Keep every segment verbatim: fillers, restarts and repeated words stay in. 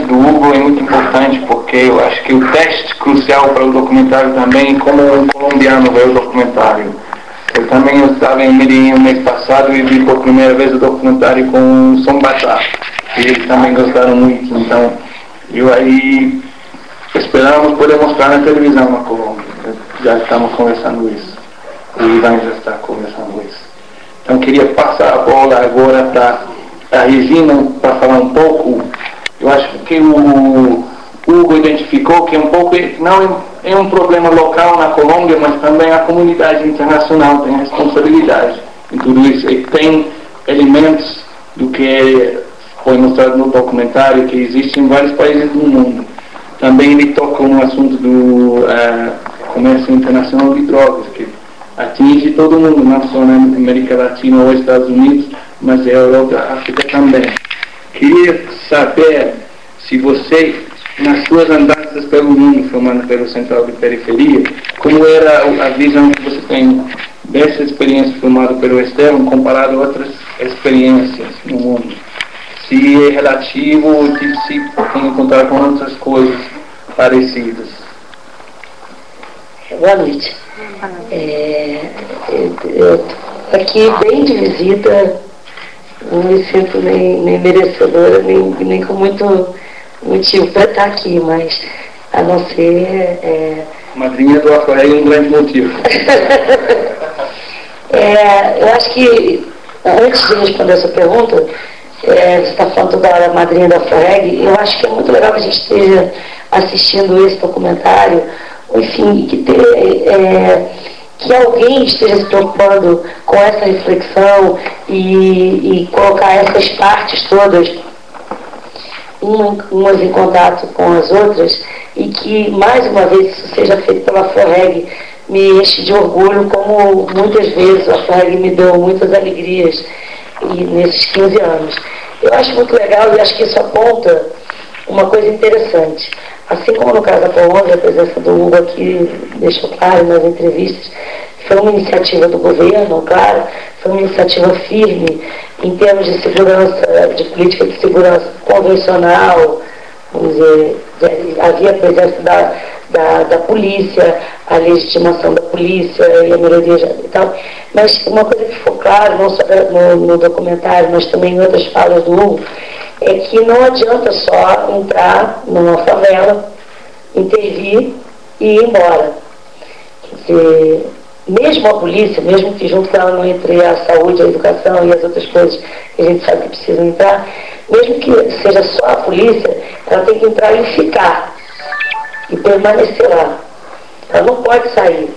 do Hugo é muito importante, porque eu acho que o teste crucial para o documentário também, como um colombiano vê o documentário. Eu também estava em Medellín no mês passado e vi por primeira vez o documentário com o Som Batá, e eles também gostaram muito. Então, eu aí esperamos poder mostrar na televisão na Colômbia. Já estamos conversando isso. O Ivan já está conversando isso. Então, queria passar a bola agora para a Regina para falar um pouco. Eu acho que o Hugo identificou que um pouco não é um problema local na Colômbia, mas também a comunidade internacional tem responsabilidade em tudo isso. E tem elementos do que foi mostrado no documentário que existem em vários países do mundo. Também ele tocou no assunto do uh, comércio internacional de drogas, que atinge todo mundo, não só na América Latina ou Estados Unidos, mas é a Europa, a África também. Queria saber se você, nas suas andanças pelo mundo, filmando pelo Central de Periferia, como era a visão que você tem dessa experiência filmada pelo externo comparado a outras experiências no mundo? Se é relativo ou se tem encontrado com outras coisas parecidas. Boa noite. É, eu estou aqui bem de visita, não me sinto nem, nem merecedora, nem, nem com muito motivo para estar aqui, mas a não ser... É... Madrinha do Afro-Reg é um grande motivo. é, eu acho que, antes de responder essa pergunta, é, você está falando toda hora madrinha do Afro-Reg, eu acho que é muito legal que a gente esteja assistindo esse documentário, enfim, que, ter, é, que alguém esteja se preocupando com essa reflexão e, e colocar essas partes todas umas em contato com as outras, e que, mais uma vez, isso seja feito pela Afro-Reg, me enche de orgulho, como muitas vezes a Afro-Reg me deu muitas alegrias e, nesses quinze anos. Eu acho muito legal e acho que isso aponta uma coisa interessante. Assim como no caso da Colômbia, a presença do Hugo aqui deixou claro nas entrevistas, foi uma iniciativa do governo, claro, foi uma iniciativa firme em termos de segurança, de política de segurança convencional, vamos dizer, havia a presença da, da, da polícia, a legitimação da polícia e a melhoria e tal, mas uma coisa que ficou claro, não só no, no documentário, mas também em outras falas do Hugo, é que não adianta só entrar numa favela, intervir e ir embora. Quer dizer, mesmo a polícia, mesmo que junto com ela não entre a saúde, a educação e as outras coisas que a gente sabe que precisam entrar, mesmo que seja só a polícia, ela tem que entrar e ficar, e permanecer lá. Ela não pode sair.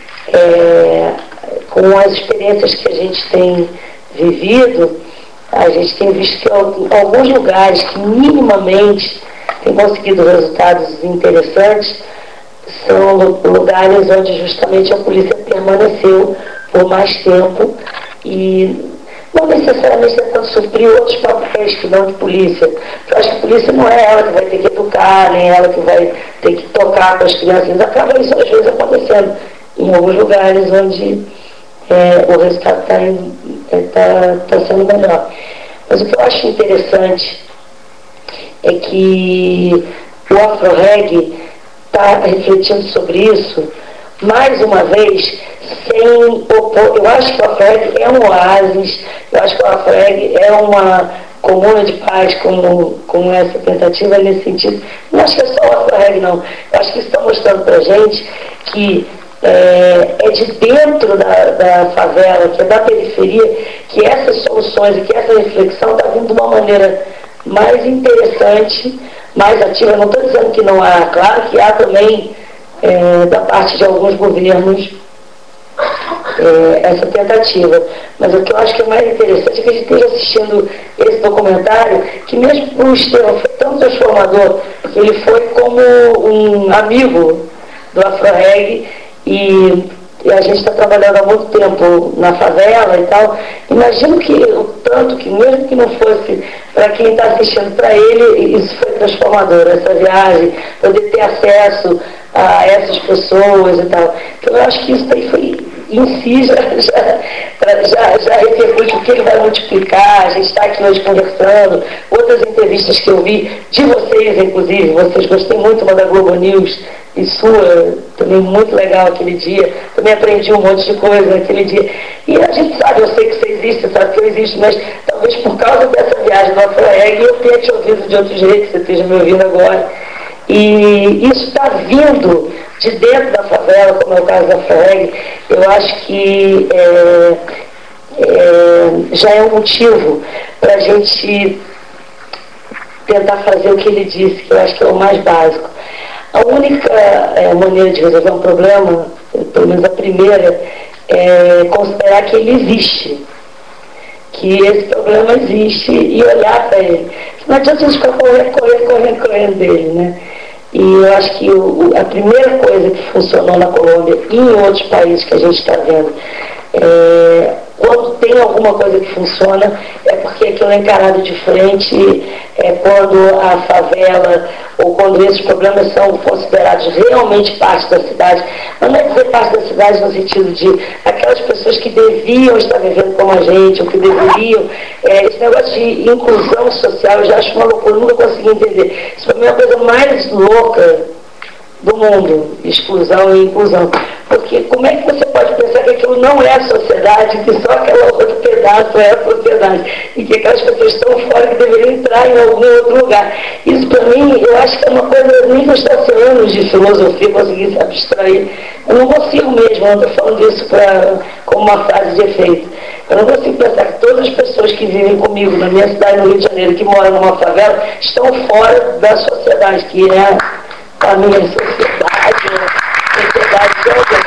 É, com as experiências que a gente tem vivido, a gente tem visto que alguns lugares que minimamente têm conseguido resultados interessantes são lugares onde justamente a polícia permaneceu por mais tempo e não necessariamente tentando suprir outros papéis que não de polícia. Eu acho que a polícia não é ela que vai ter que educar, nem ela que vai ter que tocar com as crianças. Acaba isso às vezes acontecendo em alguns lugares onde é, o resultado está é, tá, tá sendo melhor. Mas o que eu acho interessante é que o Afro-Reg está refletindo sobre isso, mais uma vez, sem opor. Eu acho que o Afro-Reg é um oásis, eu acho que o Afro-Reg é uma comuna de paz, como, como essa tentativa nesse sentido. Não acho que é só o Afro-Reg, não. Eu acho que isso está mostrando para a gente que é, é de dentro da, da favela, que é da periferia, que essas soluções e que essa reflexão está vindo de uma maneira mais interessante, mais ativa. Eu não estou dizendo que não há, claro que há também, é, da parte de alguns governos, é, essa tentativa. Mas o que eu acho que é mais interessante é que a gente esteja assistindo esse documentário, que mesmo para o Estevão foi tão transformador, porque ele foi como um amigo do Afro-Reg, e, e a gente está trabalhando há muito tempo na favela e tal. Imagino que o tanto que, mesmo que não fosse para quem está assistindo, para ele, isso foi transformador, essa viagem, poder ter acesso a essas pessoas e tal. Então eu acho que isso daí foi, em si, já, já, já, já repercute o que ele vai multiplicar. A gente está aqui hoje conversando, outras entrevistas que eu vi, de vocês, inclusive, vocês gostei muito, uma da Globo News, e sua, também muito legal aquele dia, também aprendi um monte de coisa naquele dia. E a gente sabe, eu sei que você existe, sabe que eu existo, mas talvez por causa dessa viagem do Afro-Reg eu tenha te ouvido de outro jeito, que você esteja me ouvindo agora. E isso está vindo de dentro da favela, como é o caso da Afro-Reg. Eu acho que é, é, já é um motivo para a gente tentar fazer o que ele disse, que eu acho que é o mais básico. A única é, maneira de resolver um problema, pelo menos a primeira, é considerar que ele existe. Que esse problema existe e olhar para ele. Não adianta a gente ficar correndo, correndo, correndo, correndo dele, né? E eu acho que o, a primeira coisa que funcionou na Colômbia e em outros países que a gente está vendo, é, quando tem alguma coisa que funciona, é porque aquilo é encarado de frente, é quando a favela ou quando esses problemas são considerados realmente parte da cidade. Não é dizer parte da cidade no sentido de aquelas pessoas que deviam estar vivendo como a gente, ou que deveriam. É, esse negócio de inclusão social eu já acho uma loucura, eu nunca consegui entender. Isso para mim é a coisa mais louca do mundo, exclusão e inclusão. Porque como é que você pode pensar que aquilo não é a sociedade, que só aquele outro pedaço é a sociedade, e que aquelas pessoas estão fora que deveriam entrar em algum outro lugar? Isso para mim, eu acho que é uma coisa, nem que eu estasse anos de filosofia conseguir se abstrair. Eu não consigo mesmo, eu não estou falando isso pra, como uma frase de efeito. Eu não consigo pensar que todas as pessoas que vivem comigo na minha cidade, no Rio de Janeiro, que moram numa favela, estão fora da sociedade, que é a minha sociedade, a sociedade de alguém.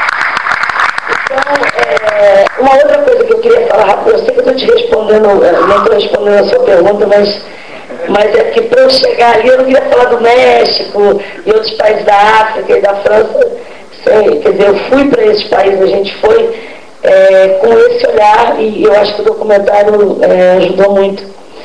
Então, é, uma outra coisa que eu queria falar rápido, eu sei que eu estou te respondendo, não estou respondendo a sua pergunta, mas, mas é que para eu chegar ali, eu não queria falar do México e outros países da África e da França, sei, quer dizer, eu fui para esses países, a gente foi é, com esse olhar, e eu acho que o documentário é, ajudou muito.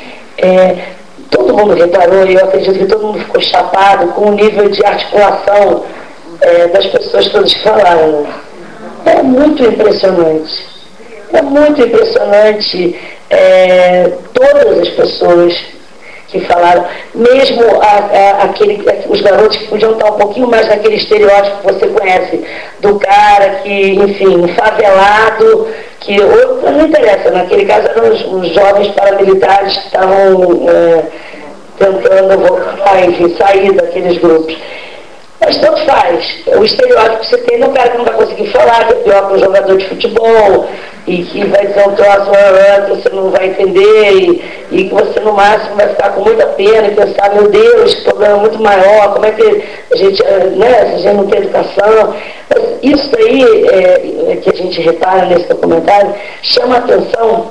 É, todo mundo reparou, e eu acredito que todo mundo ficou chapado com o nível de articulação é, das pessoas todas que falaram. Né? É muito impressionante. É muito impressionante é, todas as pessoas que falaram, mesmo a, a, aquele, os garotos que podiam estar um pouquinho mais naquele estereótipo que você conhece, do cara que, enfim, favelado, que ou, não interessa, naquele caso eram os, os jovens paramilitares que estavam é, tentando voltar, enfim, sair daqueles grupos. Mas tanto faz. O estereótipo que você tem no cara que não vai conseguir falar, que é pior que um jogador de futebol, e que vai dizer um troço que você não vai entender, e, e que você no máximo vai ficar com muita pena e pensar, meu Deus, que problema muito maior, como é que a gente, né, se a gente não tem educação. Mas isso aí é, é que a gente repara nesse documentário, chama a atenção,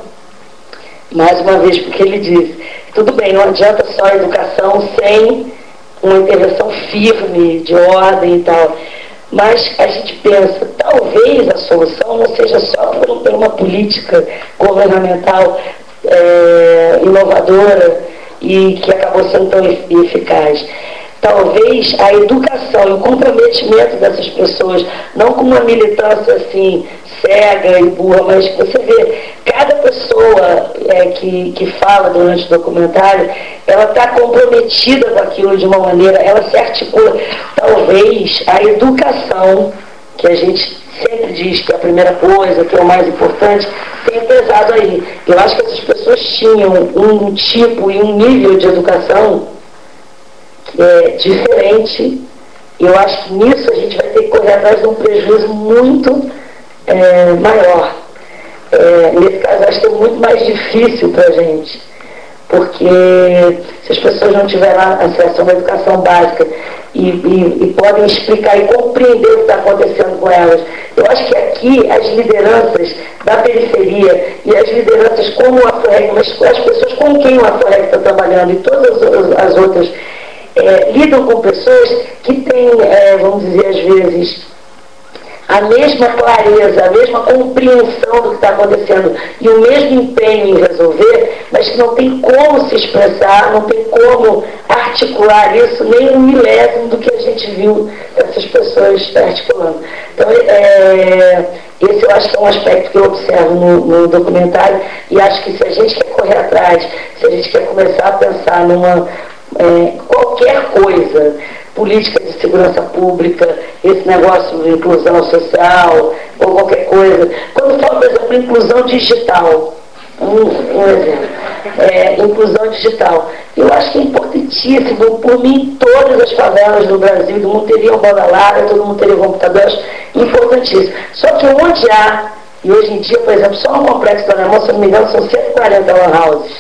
mais uma vez, porque ele diz, tudo bem, não adianta só a educação sem uma intervenção firme, de ordem e tal. Mas a gente pensa, talvez a solução não seja só por, por uma política governamental é, inovadora e que acabou sendo tão eficaz. Talvez a educação e o comprometimento dessas pessoas, não com uma militância assim, cega e burra, mas você vê, cada pessoa é, que, que fala durante o documentário, ela está comprometida com aquilo de uma maneira, ela se articula. Talvez a educação, que a gente sempre diz que é a primeira coisa, que é o mais importante, tenha pesado aí. Eu acho que essas pessoas tinham um tipo e um nível de educação é, diferente. Eu acho que nisso a gente vai ter que correr atrás de um prejuízo muito é, maior. É, nesse caso, acho que é muito mais difícil para a gente, porque se as pessoas não tiverem acesso a uma educação básica e, e, e podem explicar e compreender o que está acontecendo com elas, eu acho que aqui as lideranças da periferia e as lideranças como o Afro-Reg, mas as pessoas com quem o Afro-Reg está trabalhando e todas as outras é, lidam com pessoas que têm, é, vamos dizer, às vezes, a mesma clareza, a mesma compreensão do que está acontecendo e o mesmo empenho em resolver, mas que não tem como se expressar, não tem como articular articular isso nem um milésimo do que a gente viu essas pessoas articulando. Então, é, esse eu acho que é um aspecto que eu observo no, no documentário, e acho que se a gente quer correr atrás, se a gente quer começar a pensar numa é, qualquer coisa, política de segurança pública, esse negócio de inclusão social, ou qualquer coisa, quando falo, por exemplo, inclusão digital, Um, um exemplo, é, inclusão digital. Eu acho que é importantíssimo, por mim, todas as favelas do Brasil, todo mundo teria banda larga, todo mundo teria computador, acho importantíssimo. Só que onde há, e hoje em dia, por exemplo, só no Complexo da Alemão, se não me engano, são cento e quarenta lan houses.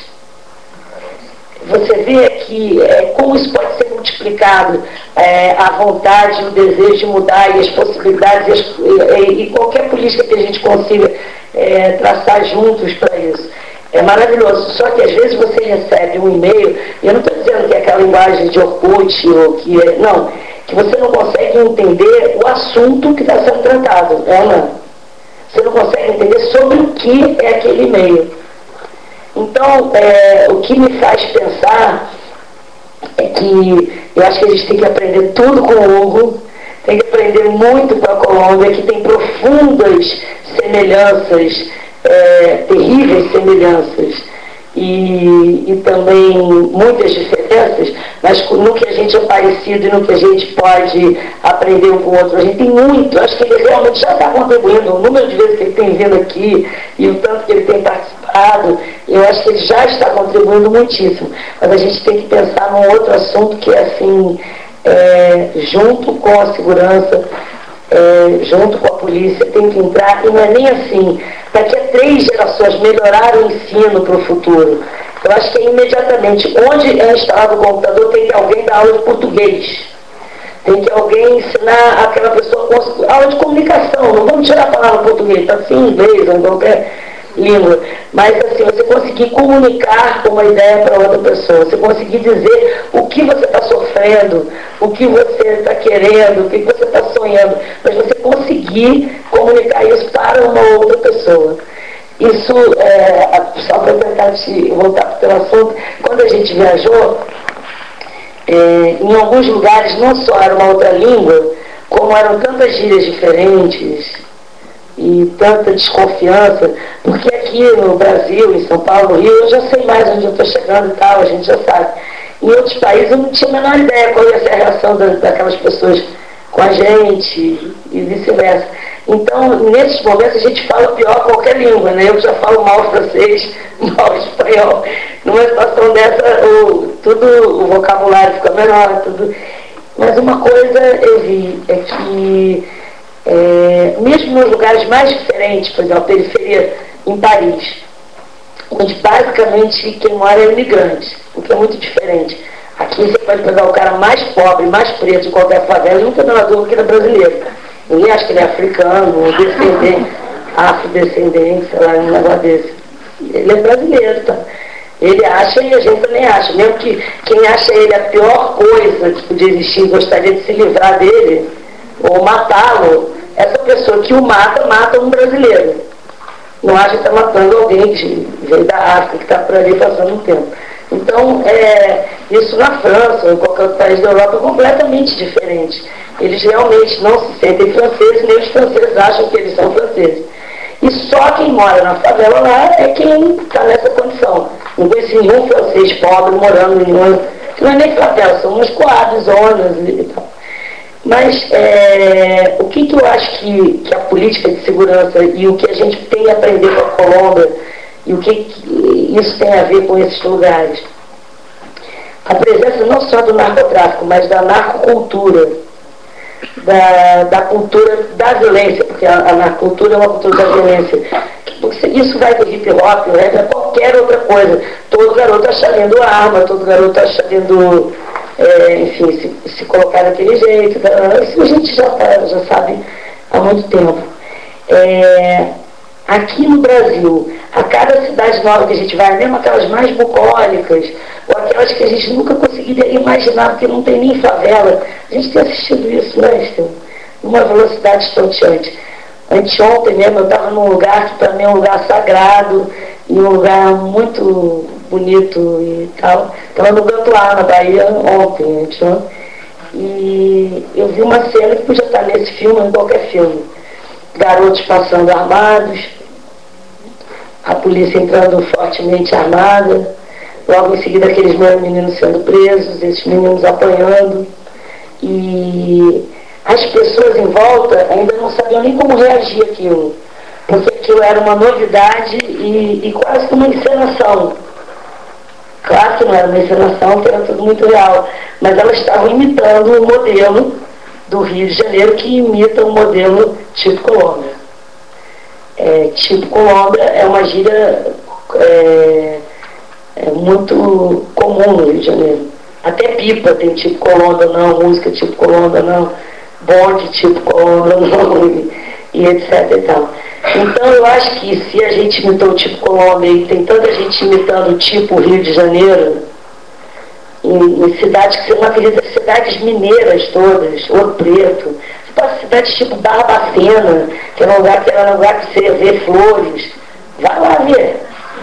Você vê que é, como isso pode ser multiplicado, é, a vontade, o desejo de mudar e as possibilidades e, as, e, e qualquer política que a gente consiga é, traçar juntos para isso. É maravilhoso. Só que às vezes você recebe um e-mail, e eu não estou dizendo que é aquela linguagem de Orkut, ou que é, não, que você não consegue entender o assunto que está sendo tratado. É, não. Você não consegue entender sobre o que é aquele e-mail. Então, é, o que me faz pensar é que eu acho que a gente tem que aprender tudo com o Hugo, tem que aprender muito com a Colômbia, que tem profundas semelhanças, é, terríveis semelhanças, e, e também muitas diferenças, mas no que a gente é parecido e no que a gente pode aprender um com o outro. A gente tem muito, acho que ele realmente já está contribuindo, o número de vezes que ele tem vindo aqui e o tanto que ele tem participado, eu acho que ele já está contribuindo muitíssimo. Mas a gente tem que pensar num outro assunto que é assim, é, junto com a segurança, É, junto com a polícia, tem que entrar, e não é nem assim, daqui a três gerações melhorar o ensino para o futuro. Eu acho que é imediatamente, onde é instalado o computador, tem que alguém dar aula de português, tem que alguém ensinar aquela pessoa aula de comunicação, não vamos tirar a palavra português, tá assim, inglês, ou qualquer língua, mas assim, você conseguir comunicar uma ideia para outra pessoa, você conseguir dizer o que você está sofrendo, o que você está querendo, o que você está sonhando, mas você conseguir comunicar isso para uma outra pessoa. Isso, é, só para tentar te voltar para o assunto, quando a gente viajou, é, em alguns lugares não só era uma outra língua, como eram tantas gírias diferentes, e tanta desconfiança, porque aqui no Brasil, em São Paulo, no Rio, eu já sei mais onde eu estou chegando e tal, a gente já sabe. Em outros países eu não tinha a menor ideia qual ia ser a reação da, daquelas pessoas com a gente e vice-versa. Então, nesses momentos a gente fala pior qualquer língua, né? Eu já falo mal francês, mal espanhol. Numa situação dessa, o, tudo, o vocabulário fica menor, tudo. Mas uma coisa eu vi é que É, mesmo nos lugares mais diferentes, por exemplo, a periferia em Paris, onde basicamente quem mora é imigrante, o que é muito diferente. Aqui você pode pegar o cara mais pobre, mais preto de qualquer favela e nunca dá uma dúvida que ele é brasileiro. Ninguém acha que ele é africano, descendente, afrodescendente, sei lá, um negócio desse. Ele é brasileiro, tá? Ele acha e a gente também acha. Mesmo que quem acha ele a pior coisa que podia existir, gostaria de se livrar dele, ou matá-lo, essa pessoa que o mata, mata um brasileiro. Não acha que está matando alguém que veio da África, que está por ali passando um tempo. Então, é, isso na França, ou em qualquer outro país da Europa, é completamente diferente. Eles realmente não se sentem franceses, nem os franceses acham que eles são franceses. E só quem mora na favela lá é quem está nessa condição. Não conheci nenhum francês pobre morando em uma... Não é nem favela, são umas coadas, zonas e tal. Mas é, o que, que eu acho que, que a política de segurança e o que a gente tem a aprender com a Colômbia e o que, que isso tem a ver com esses lugares? A presença não só do narcotráfico, mas da narcocultura, da, da cultura da violência, porque a, a narcocultura é uma cultura da violência. Isso vai do hip hop, né, para qualquer outra coisa. Todo garoto acha lindo arma, todo garoto acha lindo... É, enfim, se, se colocar daquele jeito, isso a gente já, tá, já sabe há muito tempo. É, aqui no Brasil, a cada cidade nova que a gente vai, mesmo aquelas mais bucólicas, ou aquelas que a gente nunca conseguiria imaginar, porque não tem nem favela, a gente tem assistido isso, né, Esther? Numa velocidade estonteante. Anteontem mesmo eu estava num lugar que para mim é um lugar sagrado, e um lugar muito bonito e tal. Estava no Gantuá, na Bahia, ontem, né? E eu vi uma cena que podia estar nesse filme ou em qualquer filme. Garotos passando armados, a polícia entrando fortemente armada, logo em seguida aqueles meus meninos sendo presos, esses meninos apanhando, e as pessoas em volta ainda não sabiam nem como reagir àquilo, porque aquilo era uma novidade e, e quase que uma encenação. Claro que não era uma encenação, porque era tudo muito real, mas elas estavam imitando o modelo do Rio de Janeiro, que imita o modelo tipo Colômbia. É, tipo Colômbia é uma gíria é, é muito comum no Rio de Janeiro. Até pipa tem tipo Colômbia não, música tipo Colômbia não, bonde tipo Colômbia não, e, e etc e tal. Então eu acho que se a gente imitou o tipo Colômbia e tem tanta gente imitando o tipo Rio de Janeiro, em, em cidades que você não acredita, cidades mineiras todas, Ouro Preto, cidades tipo Barbacena, que é um lugar que era um lugar que você vê flores, vai lá ver.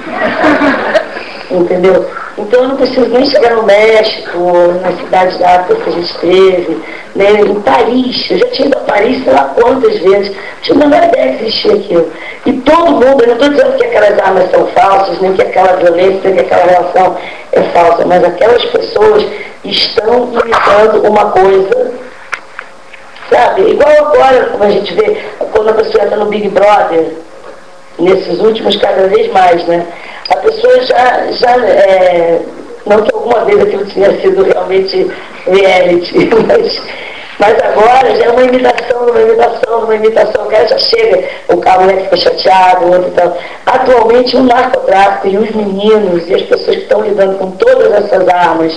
Entendeu? Então eu não preciso nem chegar no México, nas cidades da África que a gente teve, né? Em Paris, eu já tinha ido a Paris sei lá quantas vezes, não tinha a menor ideia que existia aquilo. E todo mundo, eu não estou dizendo que aquelas armas são falsas, nem que aquela violência, nem que aquela relação é falsa, mas aquelas pessoas estão imitando uma coisa, sabe? Igual agora, como a gente vê, quando a pessoa entra no Big Brother, nesses últimos cada vez mais, né? A pessoa já, já é, não que alguma vez aquilo tinha sido realmente reality, mas, mas agora já é uma imitação, uma imitação, uma imitação, o cara já chega, o cara né, fica chateado, o outro e tal. Atualmente o narcotráfico e os meninos e as pessoas que estão lidando com todas essas armas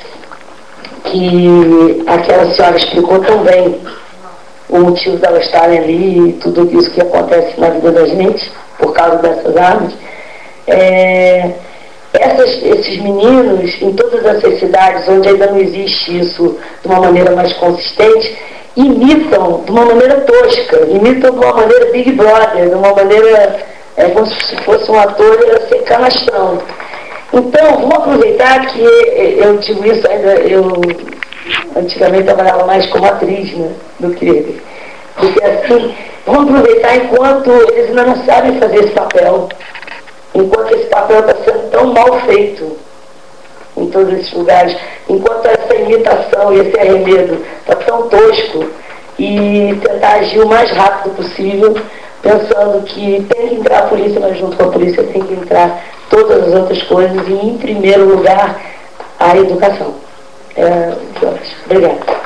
que aquela senhora explicou tão bem o motivo delas estarem ali e tudo isso que acontece na vida da gente por causa dessas armas. É, essas, esses meninos em todas essas cidades onde ainda não existe isso de uma maneira mais consistente, imitam de uma maneira tosca, imitam de uma maneira Big Brother, de uma maneira é, como se fosse um ator a ser canastrão. Então, vamos aproveitar que eu digo isso ainda, eu antigamente trabalhava mais como atriz, né, do que, do que assim, vamos aproveitar enquanto eles ainda não sabem fazer esse papel, enquanto esse papel está sendo tão mal feito em todos esses lugares, enquanto essa imitação e esse arremedo está tão tosco, e tentar agir o mais rápido possível, pensando que tem que entrar a polícia, mas junto com a polícia tem que entrar todas as outras coisas, e em primeiro lugar a educação. É, obrigada.